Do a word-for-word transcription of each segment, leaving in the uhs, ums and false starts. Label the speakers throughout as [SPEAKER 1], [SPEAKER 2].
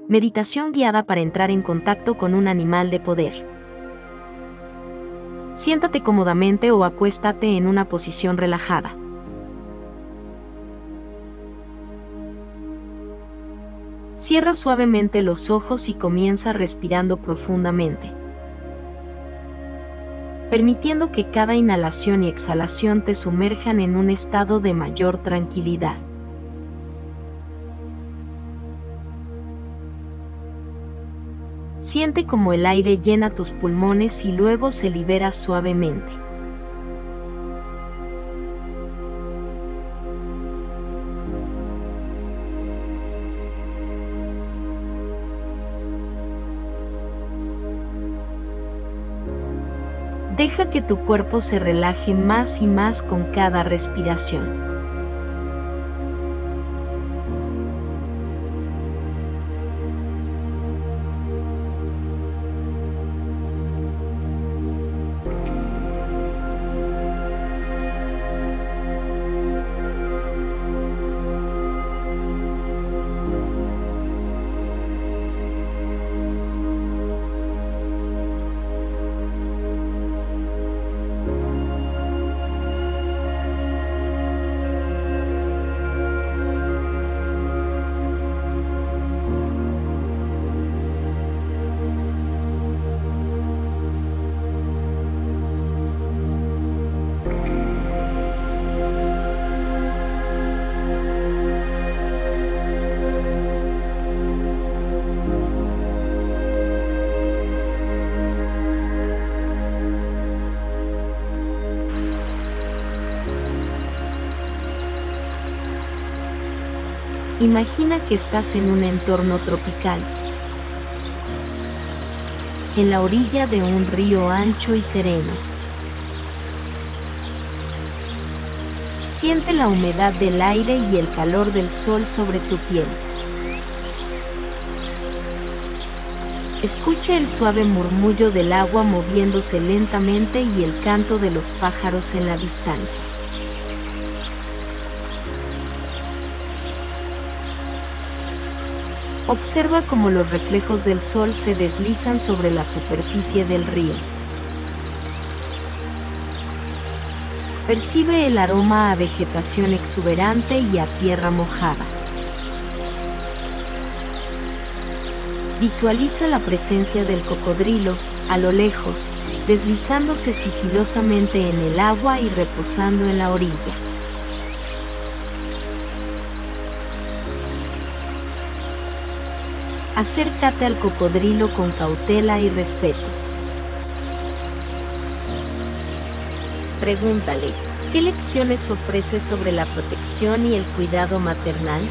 [SPEAKER 1] Meditación guiada para entrar en contacto con un animal de poder. Siéntate cómodamente o acuéstate en una posición relajada. Cierra suavemente los ojos y comienza respirando profundamente, permitiendo que cada inhalación y exhalación te sumerjan en un estado de mayor tranquilidad. Siente cómo el aire llena tus pulmones y luego se libera suavemente. Deja que tu cuerpo se relaje más y más con cada respiración. Imagina que estás en un entorno tropical, en la orilla de un río ancho y sereno. Siente la humedad del aire y el calor del sol sobre tu piel. Escucha el suave murmullo del agua moviéndose lentamente y el canto de los pájaros en la distancia. Observa cómo los reflejos del sol se deslizan sobre la superficie del río. Percibe el aroma a vegetación exuberante y a tierra mojada. Visualiza la presencia del cocodrilo, a lo lejos, deslizándose sigilosamente en el agua y reposando en la orilla. Acércate al cocodrilo con cautela y respeto. Pregúntale, ¿qué lecciones ofrece sobre la protección y el cuidado maternal?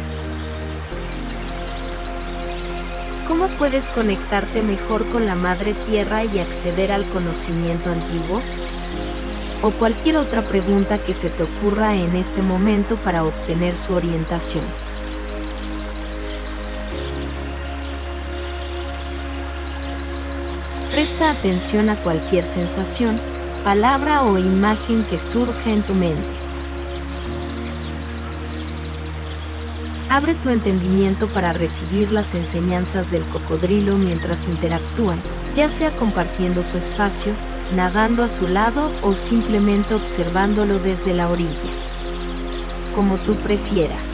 [SPEAKER 1] ¿Cómo puedes conectarte mejor con la Madre Tierra y acceder al conocimiento antiguo? O cualquier otra pregunta que se te ocurra en este momento para obtener su orientación. Presta atención a cualquier sensación, palabra o imagen que surja en tu mente. Abre tu entendimiento para recibir las enseñanzas del cocodrilo mientras interactúan, ya sea compartiendo su espacio, nadando a su lado o simplemente observándolo desde la orilla. Como tú prefieras.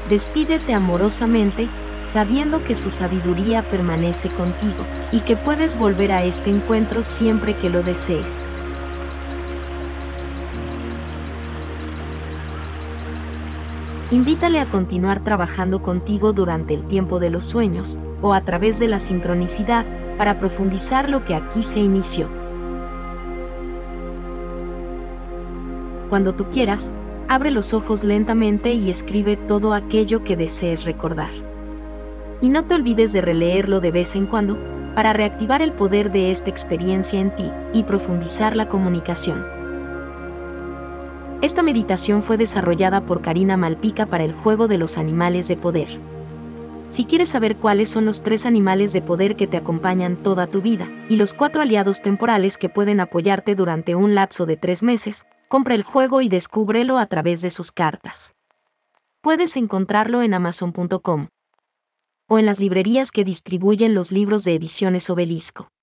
[SPEAKER 1] Despídete amorosamente, sabiendo que su sabiduría permanece contigo, y que puedes volver a este encuentro siempre que lo desees. Invítale a continuar trabajando contigo durante el tiempo de los sueños, o a través de la sincronicidad, para profundizar lo que aquí se inició. Cuando tú quieras, abre los ojos lentamente y escribe todo aquello que desees recordar. Y no te olvides de releerlo de vez en cuando, para reactivar el poder de esta experiencia en ti y profundizar la comunicación. Esta meditación fue desarrollada por Karina Malpica para el juego de los animales de poder. Si quieres saber cuáles son los tres animales de poder que te acompañan toda tu vida, y los cuatro aliados temporales que pueden apoyarte durante un lapso de tres meses, compra el juego y descúbrelo a través de sus cartas. Puedes encontrarlo en amazon punto com o en las librerías que distribuyen los libros de Ediciones Obelisco.